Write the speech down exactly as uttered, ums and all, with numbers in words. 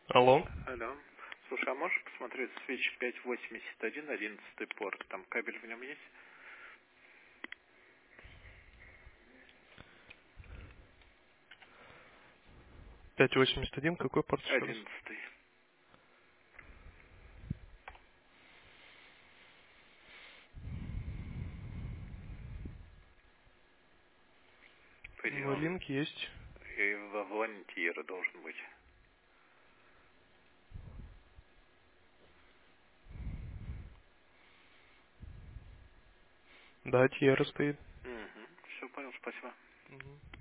Алло. Алло. Слушай, а можешь посмотреть свич пять восемьдесят один, одиннадцатый порт? Там кабель в нем есть? пять восемьдесят один, какой порт еще раз? Одиннадцатый. По идее, Ну, он линк есть. и во волонтира должен быть. Да, Тьера стоит. Угу. Все, понял, спасибо. Мгм.